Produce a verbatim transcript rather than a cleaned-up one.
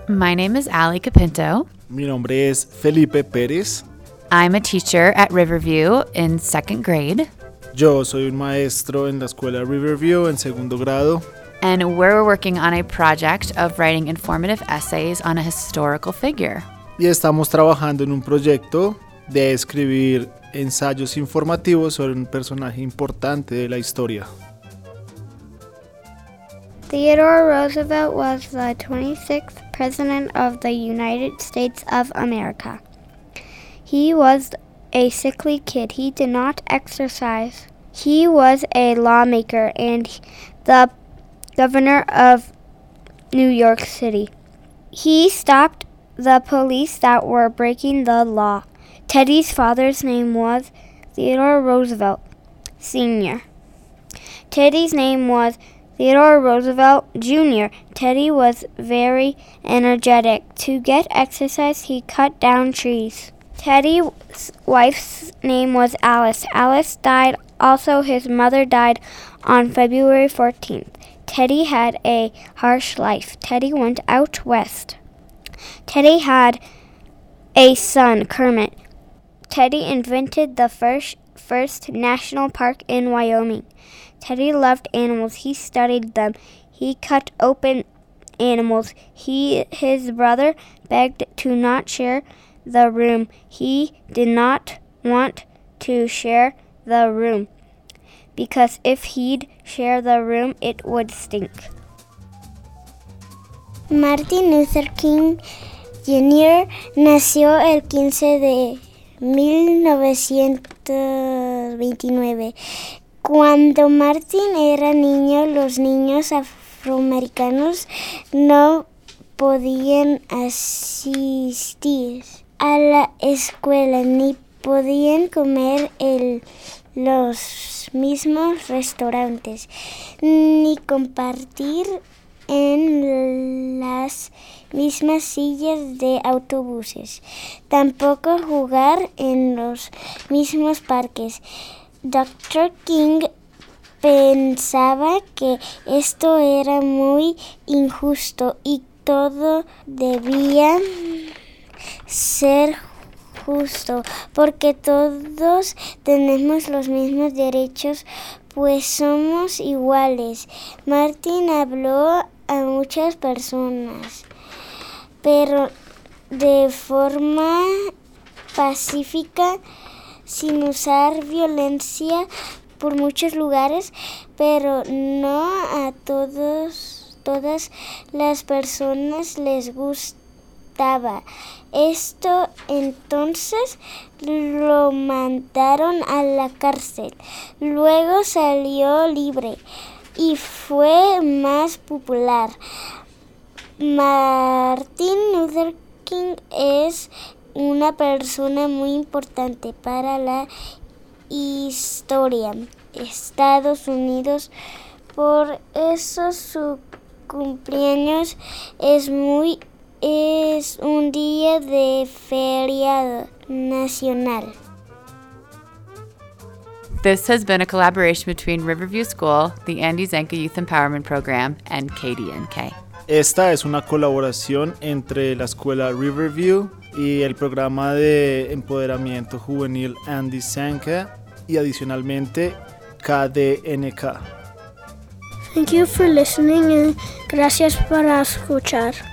My name is Allie Capinto. Mi nombre es Felipe Pérez. I'm a teacher at Riverview in second grade. Yo soy un maestro en la escuela Riverview en segundo grado. And we're working on a project of writing informative essays on a historical figure. Y estamos trabajando en un proyecto de escribir ensayos informativos sobre un personaje importante de la historia. Theodore Roosevelt was the twenty-sixth President of the United States of America. He was a sickly kid. He did not exercise. He was a lawmaker and the governor of New York City. He stopped the police that were breaking the law. Teddy's father's name was Theodore Roosevelt, Senior Teddy's name was Theodore Roosevelt, Junior Teddy was very energetic. To get exercise, he cut down trees. Teddy's wife's name was Alice. Alice died. Also, his mother died on February fourteenth. Teddy had a harsh life. Teddy went out west. Teddy had a son, Kermit. Teddy invented the first, first national park in Wyoming. Teddy loved animals. He studied them. He cut open animals. He, his brother begged to not share the room. He did not want to share the room because if he'd share the room, it would stink. Martin Luther King Junior nació el quince de mil novecientos veintinueve. Cuando Martin era niño, los niños afroamericanos no podían asistir a la escuela ni podían comer en los mismos restaurantes ni compartir en las mismas sillas de autobuses, tampoco jugar en los mismos parques. doctor King pensaba que esto era muy injusto y todo debía ser justo, porque todos tenemos los mismos derechos, pues somos iguales. Martin habló a muchas personas, pero de forma pacífica, sin usar violencia por muchos lugares, pero no a todos, todas las personas les gustaba esto. Entonces lo mandaron a la cárcel. Luego salió libre y fue más popular. Martin Luther King es una persona muy importante para la historia de Estados Unidos. Por eso su cumpleaños es muy es un día de feriado nacional. This has been a collaboration between Riverview School, the Andy Zanka Youth Empowerment Program, and K D N K. Esta es una colaboración entre la escuela Riverview y el programa de empoderamiento juvenil Andy Zanka y adicionalmente K D N K. Thank you for listening and gracias por escuchar.